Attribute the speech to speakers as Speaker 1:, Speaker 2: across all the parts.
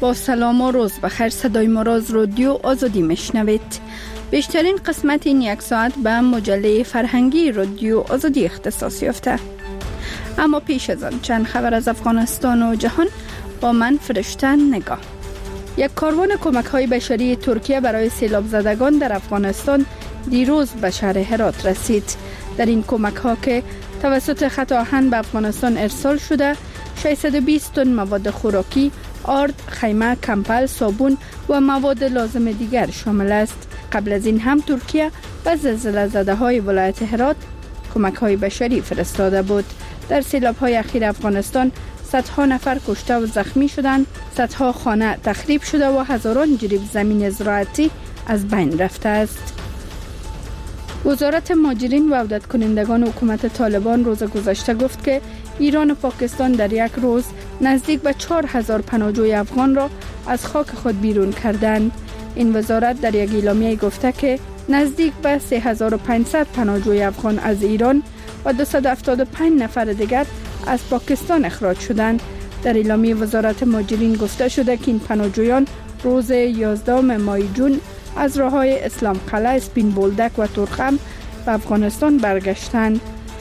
Speaker 1: با سلام و روز بخیر. صدای ما را از رادیو آزادی میشنوید. بیشترین قسمت این یک ساعت به مجله فرهنگی رادیو آزادی اختصاص یافته. اما پیش از آن چند خبر از افغانستان و جهان با من فرشته نگاه. یک کاروان کمک های بشری ترکیه برای سیلاب زدگان در افغانستان دیروز به شهر هرات رسید. در این کمک ها که توسط خط آهن به افغانستان ارسال شده 620 تن مواد خوراکی، آرد، خیمه، کمپل، صابون و مواد لازم دیگر شامل است. قبل از این هم ترکیه به زلزله زده های ولایت هرات کمک های بشری فرستاده بود. در سیلاب های اخیر افغانستان صدها نفر کشته و زخمی شدند، صدها خانه تخریب شده و هزاران جریب زمین زراعتی از بین رفته است. وزارت مهاجرین و عودت کنندگان حکومت طالبان روز گذشته گفت که ایران و پاکستان در یک روز نزدیک به 4000 پناهجوی افغان را از خاک خود بیرون کردند. این وزارت در یک اعلامیه گفته که نزدیک به 3500 پناهجوی افغان از ایران و 275 نفر دیگر از پاکستان اخراج شدند. در اعلامیه وزارت مهاجرین گفته شده که این پناهجویان روز 11 ماه جون از راههای اسلام قلعه، سپین بولدک و تورخم به افغانستان برگشتند.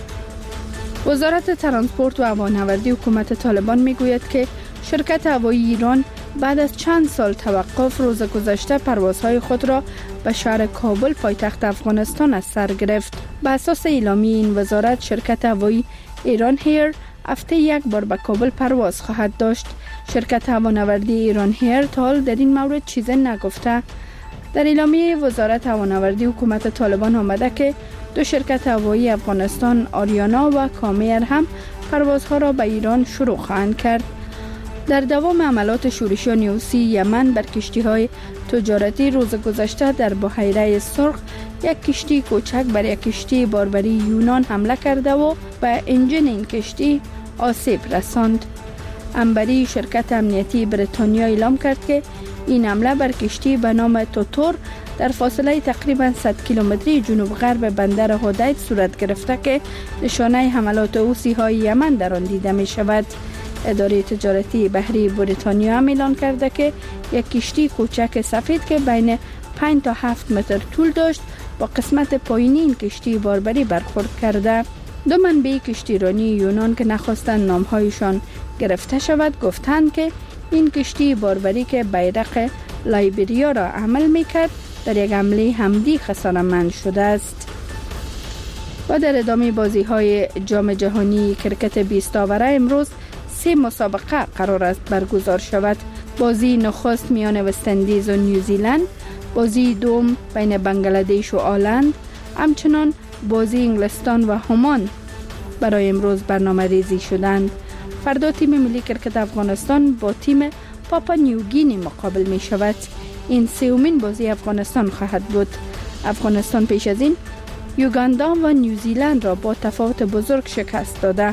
Speaker 1: وزارت ترانسپورت و هوانوردی حکومت طالبان میگوید که شرکت هوایی ایران بعد از چند سال توقف روز گذشته پروازهای خود را به شهر کابل پایتخت افغانستان از سر گرفت. به اساس اعلامیه این وزارت شرکت هوایی ایران هیر هفته یک بار به کابل پرواز خواهد داشت. شرکت هوانوردی ایران هیر تا حال در این مورد چیزی نگفته. در اعلامیه وزارت هوانوردی حکومت طالبان آمده که دو شرکت هوایی افغانستان آریانا و کامیر هم پروازها را به ایران شروع خواهند کرد. در دوام عملات شورشی و نیوسی یمن بر کشتی‌های تجارتی روز گذشته در بحیره سرخ یک کشتی کوچک بر یک کشتی باربری یونان حمله کرده و به انجن این کشتی آسیب رساند. انبری شرکت امنیتی بریتانیا اعلام کرد که این حمله بر کشتی به نام توتور در فاصله تقریبا 100 کیلومتری جنوب غرب بندر هودید صورت گرفته که نشانه حملات حوثی‌های یمن در آن دیده می شود. اداره تجارتی بحری بریتانیا هم اعلان کرده که یک کشتی کوچک سفید که بین 5 تا 7 متر طول داشت با قسمت پایینی این کشتی باربری برخورد کرده. دو منبع کشتیرانی یونان که نخواستند نامهایشان گرفته شود گفتند که این کشتی باربری که بیرق لایبریا را عمل میکرد در یک حمله حمدی خسارتمند شده است. و در ادامه بازی های جام جهانی کرکت 20 آوره امروز 3 مسابقه قرار است برگزار شود. بازی نخست میان وست اندیز و نیوزیلند، بازی دوم بین بنگلادش و آلند، همچنان بازی انگلستان و همان برای امروز برنامه ریزی شدند. فردا تیم ملی کرکت افغانستان با تیم پاپا نیوگینی مقابل می شود. این سومین بازی افغانستان خواهد بود. افغانستان پیش از این یوگاندا و نیوزیلند را با تفاوت بزرگ شکست داده.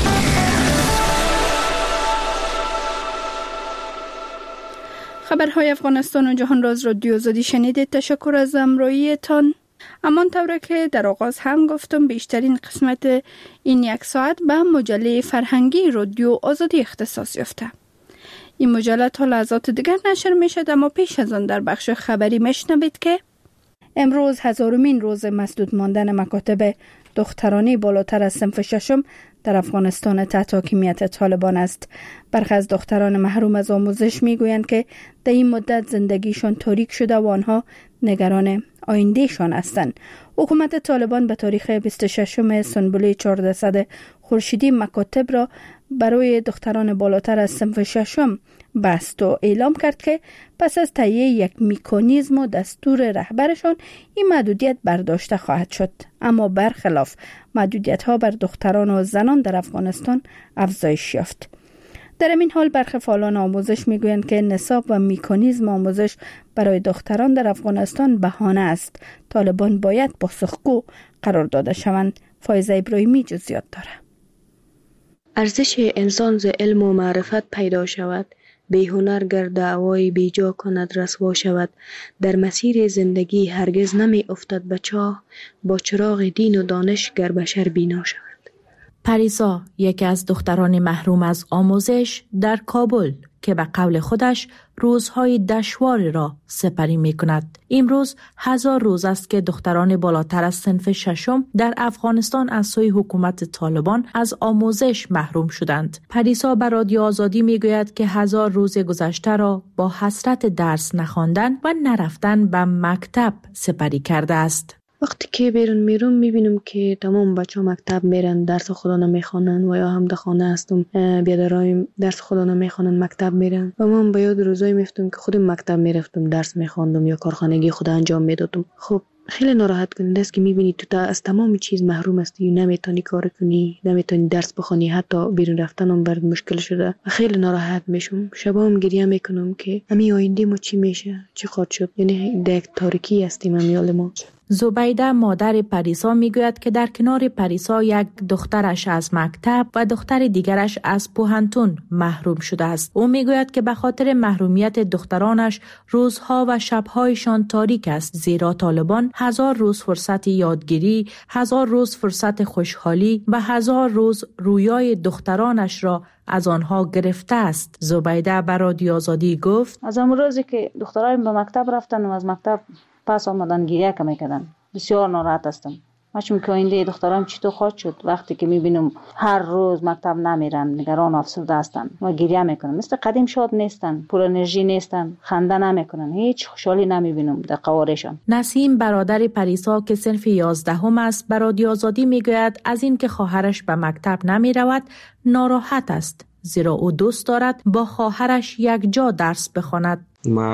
Speaker 1: خبرهای افغانستان و جهان را از رادیو آزادی شنیدید. تشکر از همراهیتان. همان طوری که در آغاز هم گفتم بیشترین قسمت این یک ساعت به مجله فرهنگی رادیو آزادی اختصاص یافته. این مجله تا لحظات دیگر نشر می شد، اما پیش از آن در بخش خبری میشنوید که امروز 1000مین روز مسدود ماندن مکاتب دخترانی بالاتر از صنف ششم در افغانستان تحت حاکمیت طالبان است. برخی از دختران محروم از آموزش میگویند که در این مدت زندگیشان تاریک شده و آنها نگران آیندهشان هستند. حکومت طالبان به تاریخ 26 سنبوله 1400 خورشیدی مکاتب را برای دختران بالاتر از صنف ششم بست و اعلام کرد که پس از تهیه یک مکانیزم و دستور رهبرشان این محدودیت برداشته خواهد شد. اما برخلاف محدودیت‌ها بر دختران و زنان در افغانستان افزایش یافت. در این حال برخی فعالان آموزش میگویند که نصاب و مکانیزم آموزش برای دختران در افغانستان بهانه است. طالبان باید پاسخگو قرار داده شوند. فایزه ابراهیمی جزئیات دارد.
Speaker 2: ارزش انسان ز علم و معرفت پیدا شود، بی هنر گر دعوای بیجا کند رسوا شود. در مسیر زندگی هرگز نمی افتد به چاه، با چراغ دین و دانش گر بشر بینا شود.
Speaker 3: پریسا یکی از دختران محروم از آموزش در کابل که به قول خودش روزهای دشواری را سپری می کند. امروز 1000 روز است که دختران بالاتر از صنف ششم در افغانستان از سوی حکومت طالبان از آموزش محروم شدند. پریسا به رادیو آزادی می گوید که 1000 روز گذشته را با حسرت درس نخواندن و نرفتن به مکتب سپری کرده است.
Speaker 2: وقتی که بیرون میرم میبینم که تمام بچه ها مکتب میرن، درس خدا نمیخوانن و یا هم در خانه هستم بیادرایم درس خدا نمیخوانن مکتب میرن و من به یاد روزایی میفتم که خودم مکتب میرفتم درس میخواندم یا کارخانگی خدا انجام میدادم. خب خیلی ناراحت کننده است که میبینی تو از تمام چیز محروم هستی، نمیتونی کار کنی، نمیتونی درس بخونی، حتی بیرون رفتن هم برات مشکل شده و خیلی ناراحت میشم. شبام گریه میکنم که همین آینده ما چی میشه، چی خواهد شد. یعنی در یک تاریکی هستیم امیال ما.
Speaker 3: زبیده مادر پریسا میگوید که در کنار پریسا یک دخترش از مکتب و دختر دیگرش از پوهنتون محروم شده است. او میگوید که به خاطر محرومیت دخترانش روزها و شبهایشان تاریک است، زیرا طالبان 1000 روز فرصت یادگیری، 1000 روز فرصت خوشحالی و 1000 روز رویای دخترانش را از آنها گرفته است. زبیده به رادیو آزادی گفت
Speaker 4: از اون روزی که دخترایم به مکتب رفتن و از مکتب پس آمدن گریه که میکردن بسیار ناراحت هستم. چون که آینده دخترام چطور خواهد شد وقتی که میبینم هر روز مکتب نمیرن، نگران و افسرده هستن و گریه میکنن. مثل قدیم شاد نیستن، پر انرژی نیستن، خنده نمیکنن، هیچ خوشحالی نمیبینم در قوارشان.
Speaker 3: نسیم برادر پریسا که صنف 11 است به رادیو آزادی میگوید از این که خواهرش به مکتب نمیرود ناراحت است، زیرا او دوست دارد با خواهرش یک جا درس بخواند.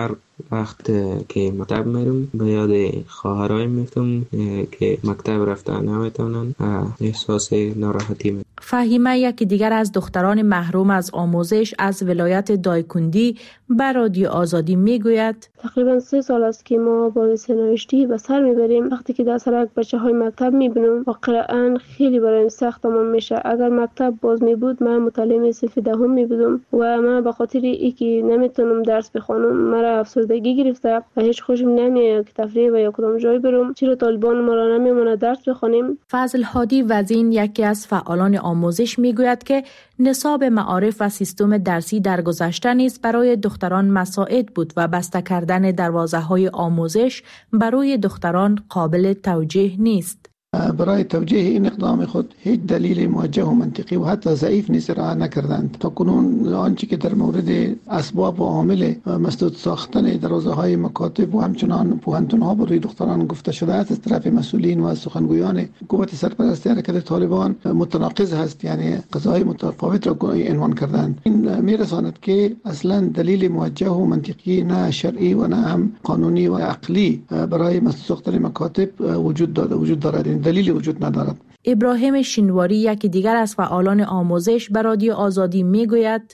Speaker 5: وقت که مکتب میرم به یاد خواهرای میفتم که مکتب رفتن نمیتونن، احساس ناراحتی میکنم.
Speaker 3: فهیمه یکی دیگر از دختران محروم از آموزش از ولایت دایکندی به رادیو آزادی میگوید
Speaker 6: تقریبا 3 سال است که ما با نوشتی به سر میبریم. وقتی که در سرک بچه های مکتب میبینم واقعا خیلی برایم سخت تمام میشه. اگر مکتب باز میبود من متعلم صف 10 میبودم و من به خاطر اینکه نمیتونم درس بخوانم مرا افسردگی گرفته و هیچ خوشم نمیاد که تفریح و یا کدام جای برم. چرا طالبان ما را نمیمونه درس بخوانیم؟
Speaker 3: فضل هادی وزین یکی از فعالان آموزش میگوید که نصاب معارف و سیستم درسی در گذشته نیز برای دختران مساعد بود و بسته کردن دروازه‌های آموزش برای دختران قابل توجیه نیست.
Speaker 7: برای توجیه این اقدام خود هیچ دلیل موجه و منطقی و حتی ضعیف نیز ارائه نکردند. تا کنون آنچه که در مورد اسباب و عامل مسدود ساختن دروازه‌های مکاتب و همچنان پوهنتون‌ها برای دختران گفته شده است از طرف مسئولین و سخنگویان حکومت سرپرست حرکت طالبان متناقض است، یعنی قضاهای متفاوت را عنوان کردند. این میرساند که اصلا دلیل موجه و منطقی نه شرعی و نه هم قانونی و عقلی برای مسدود ساختن مکاتب وجود دارد. دلیلی وجود ندارد.
Speaker 3: ابراهیم شینواری یکی دیگر از فعالان آموزش به رادیو آزادی میگوید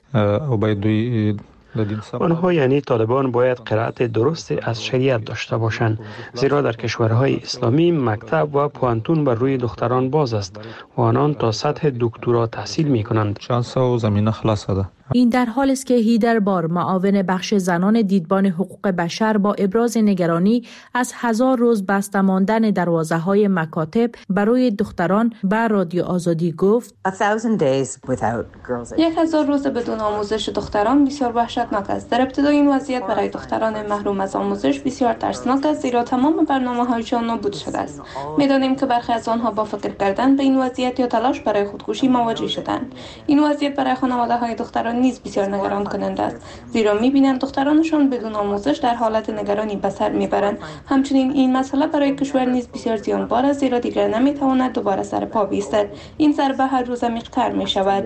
Speaker 8: آنها یعنی طالبان باید قرائت درست از شریعت داشته باشند، زیرا در کشورهای اسلامی مکتب و پوهنتون بر روی دختران باز است و آنان تا سطح دکترا تحصیل می کنند.
Speaker 9: شانس و زمینه خلاص ده.
Speaker 3: این در حالی است که هیدر بار معاون بخش زنان دیدبان حقوق بشر با ابراز نگرانی از 1000 روز بسته ماندن دروازه‌های مکاتب برای دختران به رادیو آزادی گفت
Speaker 10: 1000 روز بدون آموزش دختران بسیار وحشتناک است. در ابتدای این وضعیت برای دختران محروم از آموزش بسیار ترسناک است، زیرا تمام برنامه‌هایشان نابود شده است. می‌دانیم که برخی از آنها با فکر کردن به این وضعیت یا تلاش برای خودکشی مواجه شدند. این وضعیت برای خانواده‌های دختران نیز بسیار نگران کننده است، زیرا می‌بینند دخترانشان بدون آموزش در حالت نگرانی به سر میبرند. همچنین این مسئله برای کشور نیز بسیار زیانبار است، زیرا دیگر نمیتواند دوباره سر پا بایستد. این ضربه هر روز عمیق‌تر می‌شود.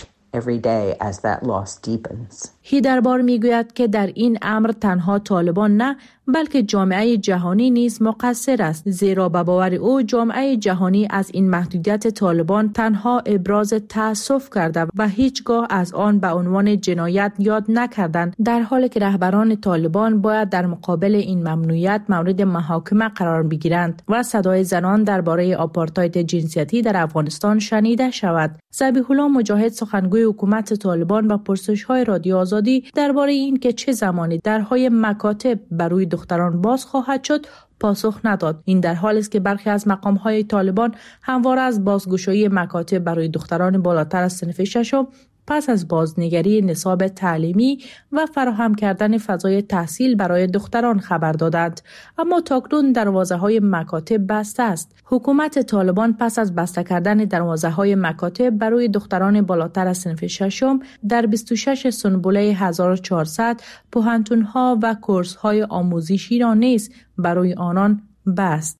Speaker 3: هیدربار میگوید که در این امر تنها طالبان نه بلکه جامعه جهانی نیز مقصر است، زیرا به باور او جامعه جهانی از این محدودیت طالبان تنها ابراز تأسف کرده و هیچگاه از آن به عنوان جنایت یاد نکردند، در حالی که رهبران طالبان باید در مقابل این ممنوعیت مورد محاکمه قرار بگیرند و صدای زنان درباره آپارتاید جنسیتی در افغانستان شنیده شود. ذبیح الله مجاهد سخنگوی حکومت طالبان و پرسش‌های رادیو آزادی درباره این که چه زمانی درهای مکاتب برای دختران باز خواهد شد پاسخ نداد. این در حالی است که برخی از مقام‌های طالبان همواره از بازگشایی مکاتب برای دختران بالاتر از صنف ششم پس از بازنگری نصاب تعلیمی و فراهم کردن فضای تحصیل برای دختران خبر دادند، اما تاکنون دروازه‌های مکاتب بسته است. حکومت طالبان پس از بسته کردن دروازه‌های مکاتب برای دختران بالاتر از صنف ششم در 26 سنبله 1400 پوهنتون‌ها و کورس‌های آموزشی را نیز برای آنان بست.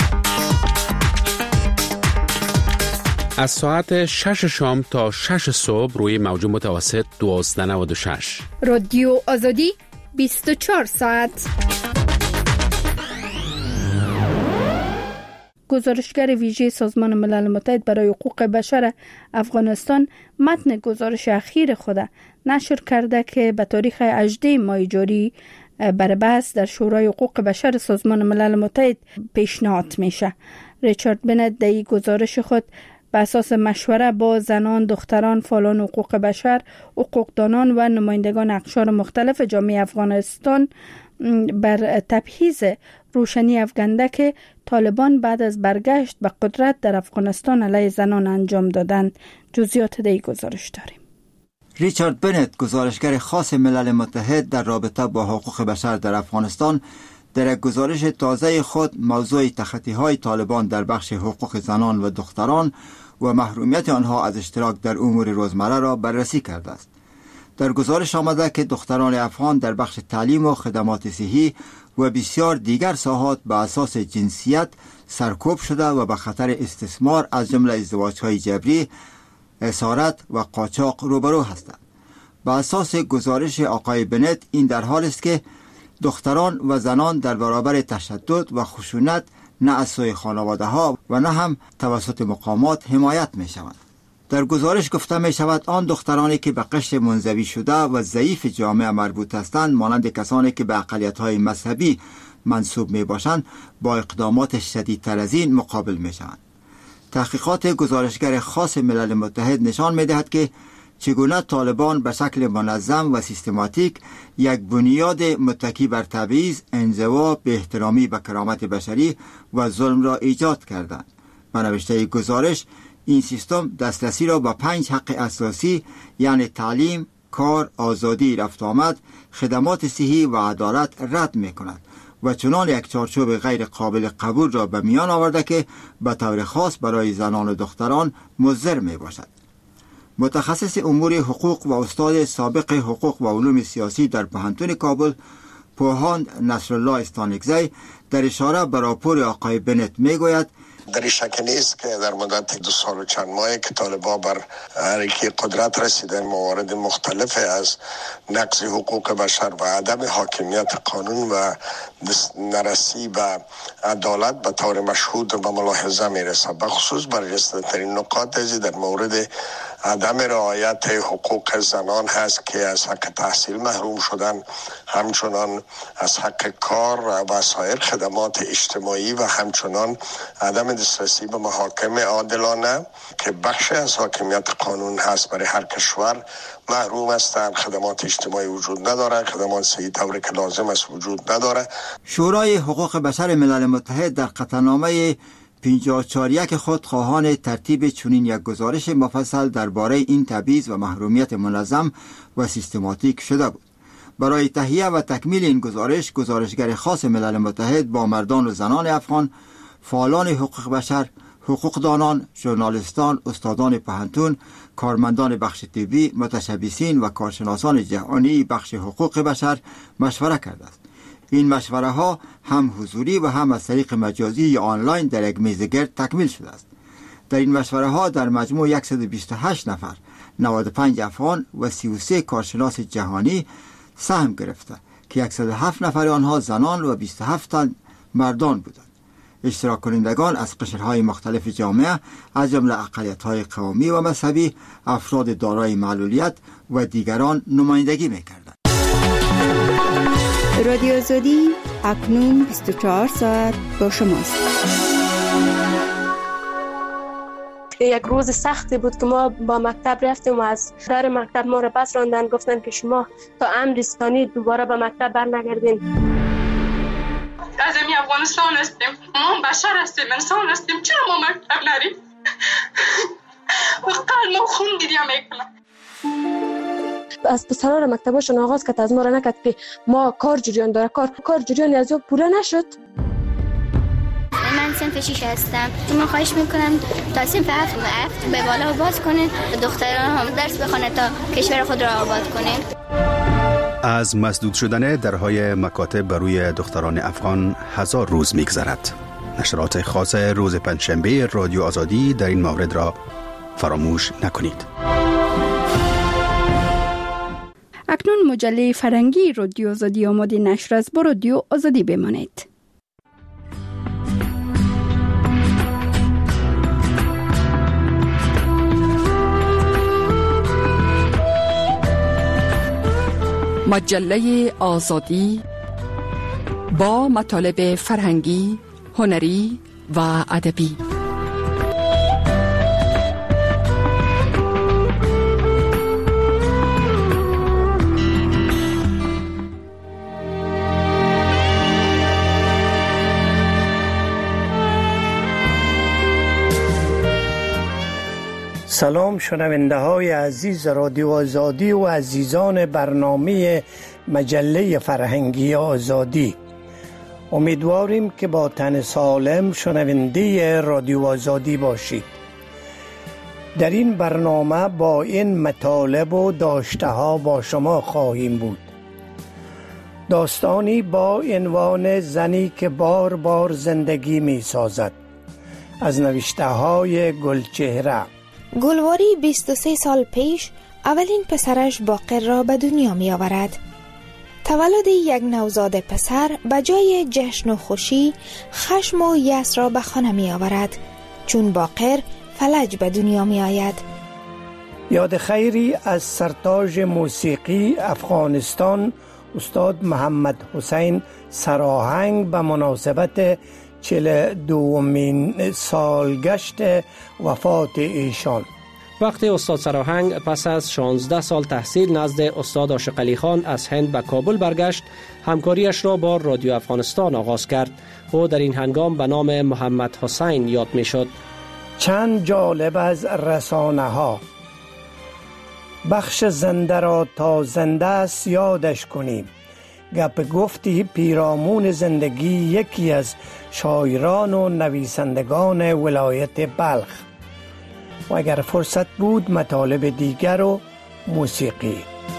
Speaker 9: از ساعت 6 شام تا 6 صبح روی موج متوسط 1296
Speaker 1: رادیو آزادی 24 ساعت. گزارشگر ویژه سازمان ملل متحد برای حقوق بشر افغانستان متن گزارش اخیر خود نشر کرده که به تاریخ 18 ماه جاری برای بحث در شورای حقوق بشر سازمان ملل متحد پیشنهاد میشه. ریچارد بنت در گزارش خود به اساس مشوره با زنان، دختران، فعالان حقوق بشر، حقوقدانان و نمایندگان اقشار مختلف جامعه افغانستان بر تبعیض روشنی افکنده که طالبان بعد از برگشت به قدرت در افغانستان علیه زنان انجام دادند. جزئیات در گزارش داریم.
Speaker 11: ریچارد بنت، گزارشگر خاص ملل متحد در رابطه با حقوق بشر در افغانستان، در گزارش تازه خود موضوع تخطی‌های طالبان در بخش حقوق زنان و دختران و محرومیت آنها از اشتراک در امور روزمره را بررسی کرده است. در گزارش آمده که دختران افغان در بخش تعلیم و خدمات صحی و بسیار دیگر ساحات به اساس جنسیت سرکوب شده و به خطر استثمار از جمله ازدواج‌های جبری، اسارت و قاچاق روبرو هستند. به اساس گزارش آقای بنت این در حال است که دختران و زنان در برابر تشدد و خشونت نه از سوی خانواده ها و نه هم توسط مقامات حمایت می شوند. در گزارش گفته می شود آن دخترانی که به قشر منزوی شده و ضعیف جامعه مربوط هستند، مانند کسانی که به اقلیت های مذهبی منسوب می باشند، با اقدامات شدیدتر از این مقابل می شوند. تحقیقات گزارشگر خاص ملل متحد نشان می دهد که چگونه طالبان به شکل منظم و سیستماتیک یک بنیاد متکی بر تبعیض، انزوا، بی احترامی به کرامت بشری و ظلم را ایجاد کردند. به نوشته گزارش این سیستم دسترسی را به 5 حق اساسی یعنی تعلیم، کار، آزادی رفت آمد، خدمات صحی و عدالت رد می کند و چنان یک چارچوب غیر قابل قبول را به میان آورده که به طور خاص برای زنان و دختران مضر می باشد. متخصص امور حقوق و استاد سابق حقوق و علوم سیاسی در پوهنتون کابل، پوهاند نصرالله استانکزی، در اشاره به راپور آقای بنت میگوید
Speaker 12: در شک نیست که در مدت 2 سال و چند ماهی که طالبان بر حرکت قدرت رسیدن، موارد مختلف از نقض حقوق بشر و عدم حاکمیت قانون و نرسی به عدالت به طور مشهود و ملاحظه میرسه. بخصوص برجسته‌ترین نکات در مورد عدم رعایت حقوق زنان هست که از حق تحصیل محروم شدن، همچنان از حق کار و سایر خدمات اجتماعی و همچنان عدم دسترسی به محاکم عادلانه که بخش از حاکمیت قانون هست برای هر کشور محروم هستند. خدمات اجتماعی وجود نداره، خدمات صحی طوری که لازم است وجود نداره.
Speaker 11: شورای حقوق بشر ملل متحد در قطعنامه 541 خود خواهان ترتیب چنین یک گزارش مفصل درباره این تبعیض و محرومیت منظم و سیستماتیک شده بود. برای تهیه و تکمیل این گزارش، گزارشگر خاص ملل متحد با مردان و زنان افغان، فعالان حقوق بشر، حقوقدانان، ژورنالیستان، استادان پوهنتون، کارمندان بخش طبی، متشبثین و کارشناسان جهانی بخش حقوق بشر مشوره کرده است. این مشوره ها هم حضوری و هم از طریق مجازی یا آنلاین در یک میز گرد تکمیل شده است. در این مشوره ها در مجموع 128 نفر، 95 افغان و 33 کارشناس جهانی سهم گرفته که 107 نفر آنها زنان و 27 تن مردان بودند. اشتراک کنندگان از قشرهای مختلف جامعه از جمله اقلیت‌های قومی و مذهبی، افراد دارای معلولیت و دیگران نمایندگی می‌کردند.
Speaker 1: رادیو آزادی اکنون 24 ساعت با شماست.
Speaker 6: یک روز سختی بود که ما با مکتب رفتیم و از در مکتب ما را پس راندن، گفتن که شما تا امر ثانی دوباره به مکتب برنگردین.
Speaker 13: از این افغانستان هستیم، ما بشر هستیم، انسان هستیم، چرا ما مکتب نریم؟ و قلب ما خون گریه میکنه.
Speaker 6: از پسران مکتباشون آغاز کرد، از ما را نکرد که ما کار جریان داره، کار جریان از او پوره نشد.
Speaker 14: من صنف 6 هستم. من خواهش میکنم تا صنف 7 به بالا باز کنین، دختران هم درس بخونه تا کشور خود را آباد کنین.
Speaker 15: از مسدود شدن درهای مکاتب بر روی دختران افغان 1000 روز میگذرد. نشرات خاص روز پنجشنبه رادیو آزادی در این مورد را فراموش نکنید.
Speaker 1: اکنون مجله فرهنگی رادیو آزادی آماده نشر است. با رادیو آزادی بمانید.
Speaker 16: مجله آزادی با مطالب فرهنگی، هنری و ادبی.
Speaker 17: سلام شنونده های عزیز رادیو آزادی و عزیزان برنامه مجله فرهنگی آزادی. امیدواریم که با تن سالم شنونده رادیو آزادی باشید. در این برنامه با این مطالب و داشته ها با شما خواهیم بود. داستانی با عنوان زنی که بار بار زندگی می سازد، از نوشته های گلچهره.
Speaker 18: گلواری 23 سال پیش اولین پسرش باقر را به دنیا می آورد. تولد یک نوزاد پسر به جای جشن و خوشی خشم و یأس را به خانه می آورد، چون باقر فلج به دنیا می آید.
Speaker 17: یاد خیری از سرتاج موسیقی افغانستان استاد محمد حسین سراهنگ به مناسبت 42مین سالگشت وفات ایشان.
Speaker 19: وقتی استاد سراهنگ پس از 16 سال تحصیل نزد استاد عاشق علی خان از هند به کابل برگشت، همکاریش را با رادیو افغانستان آغاز کرد و در این هنگام به نام محمد حسین یاد می شد.
Speaker 17: چند جالب از رسانه ها. بخش زنده را تا زنده است یادش کنیم. گپ گفتی پیرامون زندگی یکی از شاعران و نویسندگان ولایت بلخ. و اگر فرصت بود مطالب دیگر و موسیقی.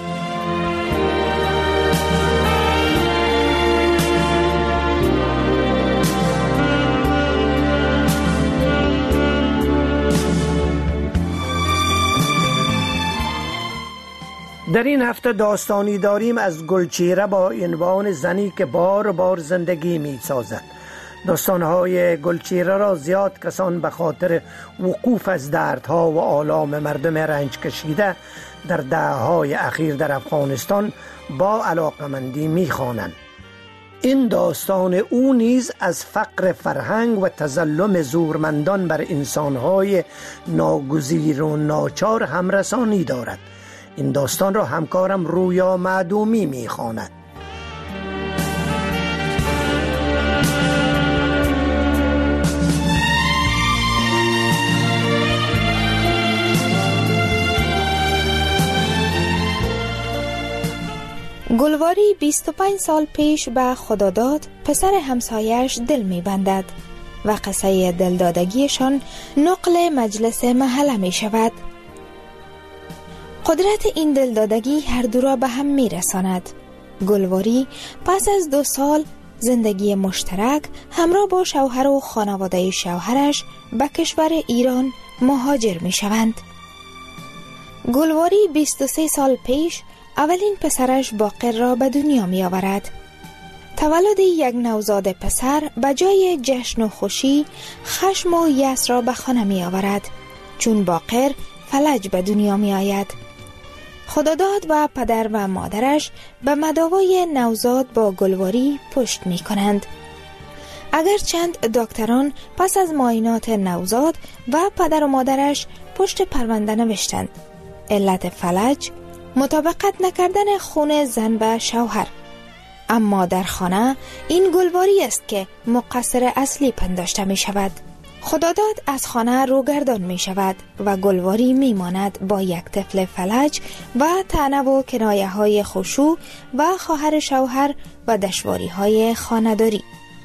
Speaker 17: در این هفته داستانی داریم از گلچهره با عنوان زنی که بار بار زندگی می سازد. داستانهای گلچهره را زیاد کسان به خاطر وقوف از دردها و آلام مردم رنج کشیده در دهه‌های اخیر در افغانستان با علاقمندی می خوانند. این داستان او نیز از فقر فرهنگ و تظلم زورمندان بر انسانهای ناگزیر و ناچار همرسانی دارد. این داستان را همکارم رویا معدومی می خواند.
Speaker 18: گلواری 25 سال پیش به خداداد پسر همسایش دل می بندد و قصه دلدادگیشان نقل مجلس محله می شود. قدرت این دلدادگی هر دو را به هم می رساند. گلواری پس از 2 سال زندگی مشترک همراه با شوهر و خانواده شوهرش به کشور ایران مهاجر می شوند. گلواری 23 سال پیش اولین پسرش باقر را به دنیا می آورد. تولد یک نوزاد پسر به جای جشن و خوشی خشم و یأس را به خانه می آورد، چون باقر فلج به دنیا می آید. خداداد و پدر و مادرش به مداوای نوزاد با گلواری پشت می کنند. اگرچند دکتران پس از معاینات نوزاد و پدر و مادرش پشت پرونده نوشتند علت فلج مطابقت نکردن خون زن و شوهر، اما در خانه این گلواری است که مقصر اصلی پنداشته می شود. خداداد از خانه روگردان می شود و گلواری می ماند با یک طفل فلج و طعنه و کنایه های خشوع و خواهر شوهر و دشواری های خانه‌داری.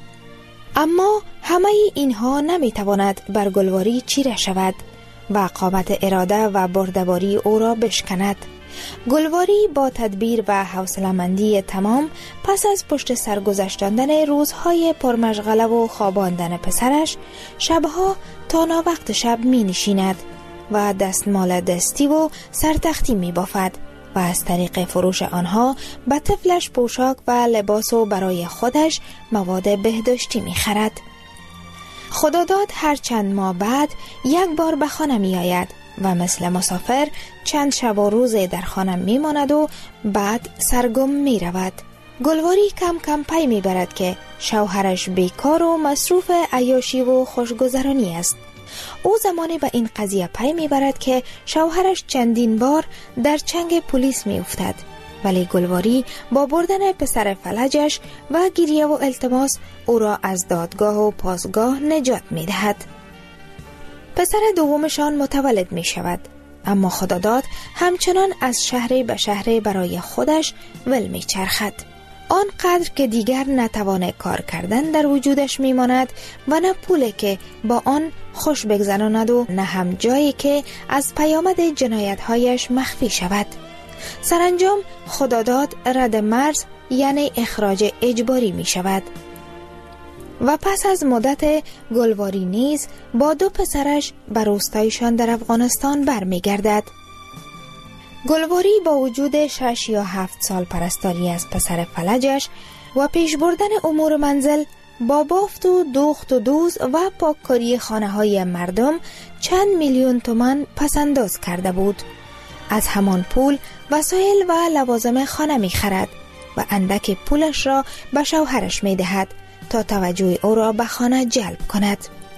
Speaker 18: اما همه اینها نمی تواند بر گلواری چیره شود و قامت اراده و بردباری او را بشکند. گلواری با تدبیر و حوصله‌مندی تمام پس از پشت سر گذشتاندن روزهای پرمشغله و خواباندن پسرش شبها تا ناوقت شب می نشیند و دستمال دستی و سرتختی می بافد و از طریق فروش آنها به طفلش پوشاک و لباس و برای خودش مواد بهداشتی می خرد. خداداد هر چند ماه بعد یک بار به خانه می آید و مثل مسافر چند شب و روز در خانه می ماند و بعد سرگم می رود. گلواری کم کم پی می برد که شوهرش بیکار و مصروف عیاشی و خوشگذرانی است. او زمانی به این قضیه پی می برد که شوهرش چندین بار در چنگ پلیس می افتد، ولی گلواری با بردن پسر فلجش و گریه و التماس او را از دادگاه و پاسگاه نجات می دهد. پسر دومشان متولد می شود، اما خداداد همچنان از شهر به شهر برای خودش ول می چرخد. آنقدر که دیگر نتوان کار کردن در وجودش می ماند و نه پولی که با آن خوش بگذراند و نه هم جایی که از پیامد جنایت‌هایش مخفی شود. سرانجام خداداد رد مرز یعنی اخراج اجباری می شود و پس از مدت گلواری نیز با دو پسرش به روستایشان در افغانستان برمی گردد. گلواری با وجود 6 یا 7 سال پرستاری از پسر فلجش و پیش بردن امور منزل با بافت و دوخت و دوز و پاککاری خانه های مردم چند میلیون تومان پسنداز کرده بود. از همان پول وسایل و لوازم خانه می خرد و اندک پولش را به شوهرش می دهد تا توجه او را به خانه جلب کند.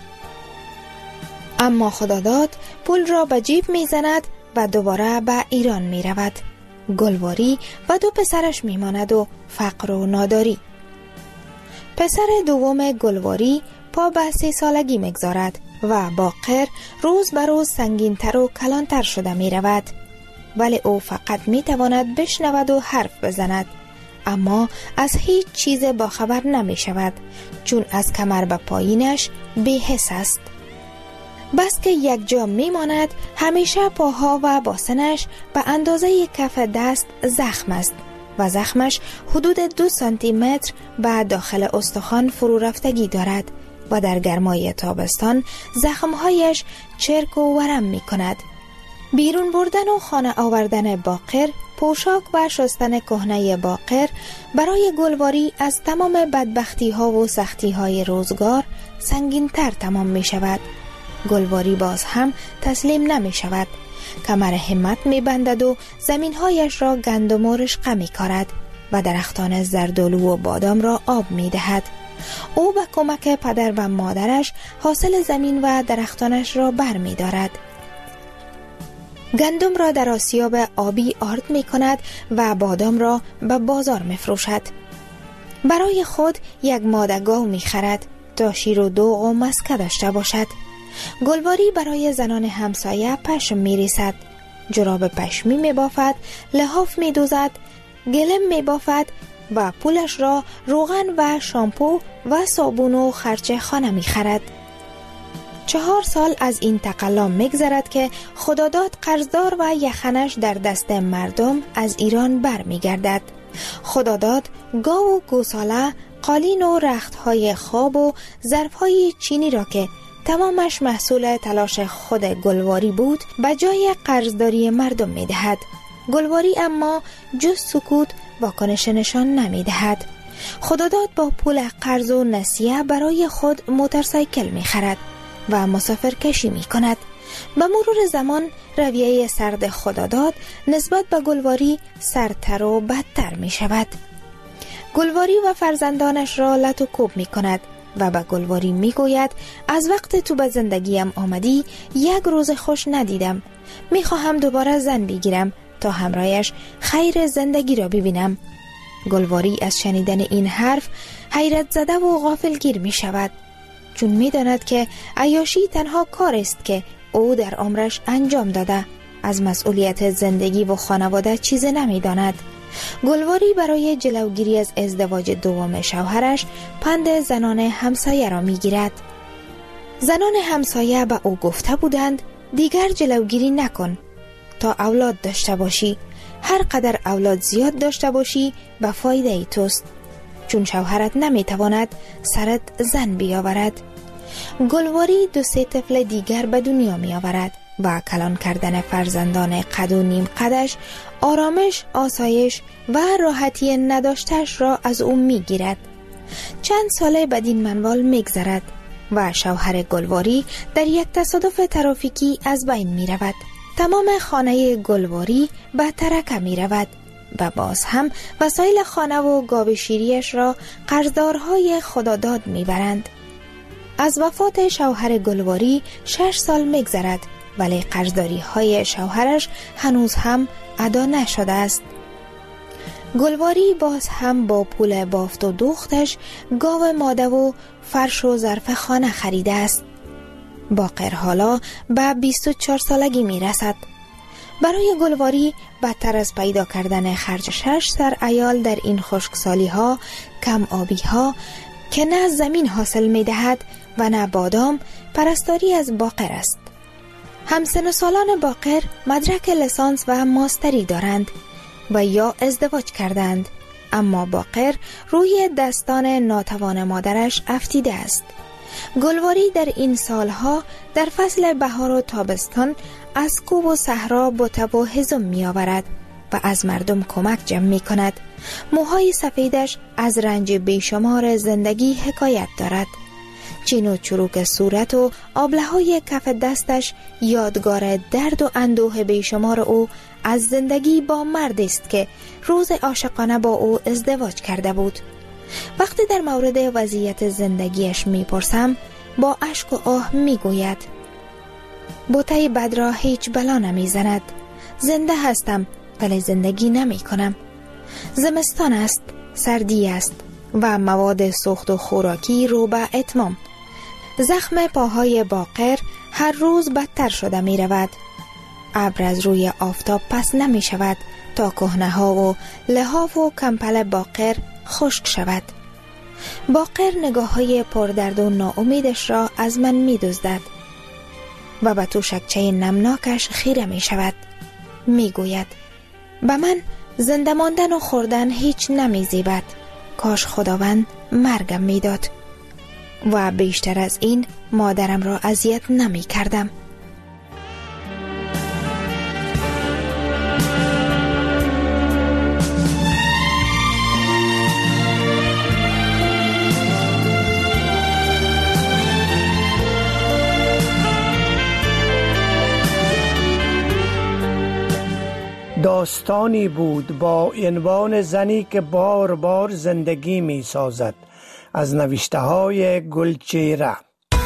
Speaker 18: اما خداداد پول را به جیب می زند و دوباره به ایران می رود. گلواری و دو پسرش می ماند و فقر و ناداری. پسر دوم گلواری پا به 30 سالگی می گذارد و باقر روز به روز سنگین‌تر و کلانتر شده می رود، ولی او فقط می تواند بشنود و حرف بزند، اما از هیچ چیز باخبر نمی شود، چون از کمر به پایینش بی‌حس است. بس که یک جا می ماند همیشه پاها و باسنش به اندازه کف دست زخم است و زخمش حدود 2 سانتی متر به داخل استخوان فرو رفتگی دارد و در گرمای تابستان زخمهایش چرک و ورم می کند. بیرون بردن و خانه آوردن باقر، پوشاک و شستن کهنه باقر برای گلواری از تمام بدبختی ها و سختی های روزگار سنگین تر تمام می شود. گلواری باز هم تسلیم نمی شود. کمر همت می بندد و زمین هایش را گندم و رشقه می کارد و درختان زردالو و بادام را آب می دهد. او به کمک پدر و مادرش حاصل زمین و درختانش را بر می دارد. گندم را در آسیاب آبی آرد می کند و بادام را به بازار می فروشد. برای خود یک ماده گاو می خرد تا شیر و دوغ و مسکه داشته باشد. گلواری برای زنان همسایه پشم می ریسد، جراب پشمی می بافد، لحاف می دوزد، گلم می بافد و پولش را روغن و شامپو و صابون و خرچه خانه می خرد. 4 سال از این تقلا میگذرد که خداداد قرضدار و یخنش در دست مردم از ایران بر می گردد. خداداد گاو و گوساله، قالین و رختهای خواب و ظرفهای چینی را که تمامش محصول تلاش خود گلواری بود به جای قرضداری مردم می دهد. گلواری اما جز سکوت واکنش نشان نمی دهد. خداداد با پول قرض و نسیه برای خود موتورسایکل می خرد و مسافر کشی می کند. به مرور زمان رویه سرد خداداد نسبت به گلواری سردتر و بدتر می شود. گلواری و فرزندانش را لط و کوب می کند و به گلواری می گوید از وقت تو به زندگیم آمدی یک روز خوش ندیدم. می خواهم دوباره زن بگیرم تا همراهش خیر زندگی را ببینم. گلواری از شنیدن این حرف حیرت زده و غافلگیر می شود، چون می داند که عیاشی تنها کار است که او در عمرش انجام داده. از مسئولیت زندگی و خانواده چیز نمی داند. گلواری برای جلوگیری از ازدواج دوم شوهرش پند زنان همسایه را می گیرد. زنان همسایه به او گفته بودند دیگر جلوگیری نکن تا اولاد داشته باشی. هر قدر اولاد زیاد داشته باشی به فایده ای توست، چون شوهرت نمی تواند سرت زن بیاورد. گلواری 2-3 طفل دیگر به دنیا می آورد و کلان کردن فرزندان قد و نیم قدش آرامش، آسایش و راحتی نداشتش را از او می گیرد. چند ساله بدین منوال می گذرد و شوهر گلواری در یک تصادف ترافیکی از بین می رود. تمام خانه گلواری به ترکه می رود و باز هم وسایل خانه و گاو شیریش را قرضدارهای خداداد می برند. از وفات شوهر گلواری 6 سال می گذرد، ولی قرضداری های شوهرش هنوز هم ادا نشده است. گلواری باز هم با پول بافت و دوختش گاو ماده و فرش و ظرف خانه خریده است. باقر حالا به 24 سالگی می رسد. برای گلواری بدتر از پیدا کردن خرج 6 سر عیال در این خشکسالی ها، کم آبی ها که نه زمین حاصل می دهد و نه بادام، پرستاری از باقر است. همسن سالان باقر مدرک لیسانس و ماستری دارند و یا ازدواج کردند، اما باقر روی دستان ناتوان مادرش افتیده است. گلواری در این سالها در فصل بهار و تابستان از کوه و صحرا بوته و هزم می آورد و از مردم کمک جمع می کند. موهای سفیدش از رنج بیشمار زندگی حکایت دارد. چین و چروک صورت و آبله‌های کف دستش یادگار درد و اندوه بیشمار او از زندگی با مرد است که روز عاشقانه با او ازدواج کرده بود. وقتی در مورد وضعیت زندگیش میپرسم با اشک و آه میگوید بوته بد را هیچ بلا نمیزند. زنده هستم ولی زندگی نمی کنم. زمستان است، سردی است و مواد سوخت و خوراکی رو به اتمام. زخم پاهای باقر هر روز بدتر شده می رود. ابر از روی آفتاب پس نمی شود تا کهنه ها و لحاف و کمپل باقر خشک شود. باقر نگاه های پردرد و ناامیدش را از من می دزدد و به توشکچه نمناکش خیره می شود. می گوید به من زنده ماندن و خوردن هیچ نمی زیبد. کاش خداوند مرگم می داد و بیشتر از این مادرم را اذیت نمی کردم.
Speaker 17: داستانی بود با عنوان زنی که بار بار زندگی می سازد، از نوشته های گلچهره.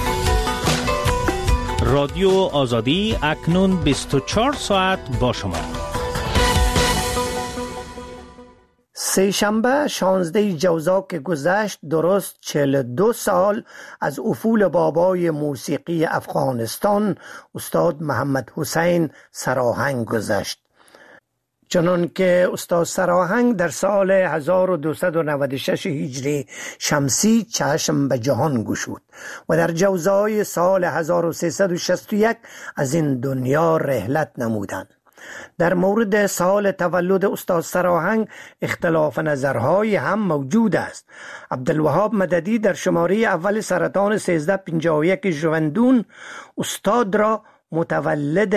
Speaker 20: رادیو آزادی اکنون 24 ساعت با شما.
Speaker 17: سه‌شنبه 16 جوزا که گذشت درست 42 سال از افول بابای موسیقی افغانستان استاد محمد حسین سراهنگ گذشت. چنان که استاد سراهنگ در سال 1296 هجری شمسی چشم به جهان گشود و در جوزای سال 1361 از این دنیا رحلت نمودند. در مورد سال تولد استاد سراهنگ اختلاف نظرهای هم موجود است. عبدالوهاب مددی در شماره اول سرطان 1351 ژوئندون استاد را متولد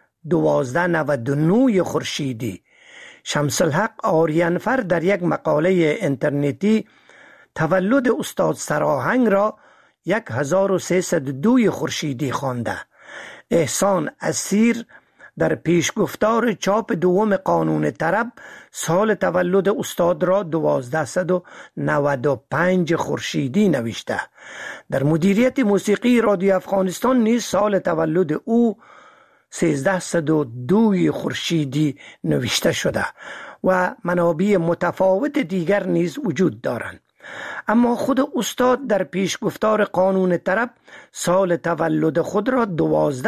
Speaker 17: 1299 خورشیدی، شمس الحق آریانفر در یک مقاله اینترنتی تولد استاد سراهنگ را 1302 خورشیدی خوانده. احسان اسیر در پیشگفتار چاپ دوم قانون طرب سال تولد استاد را 1295 خورشیدی نوشته. در مدیریت موسیقی رادیو افغانستان نیز سال تولد او 1302 خورشیدی نوشته شده و منابع متفاوت دیگر نیز وجود دارند. اما خود استاد در پیشگفتار قانون طرب سال تولد خود را 12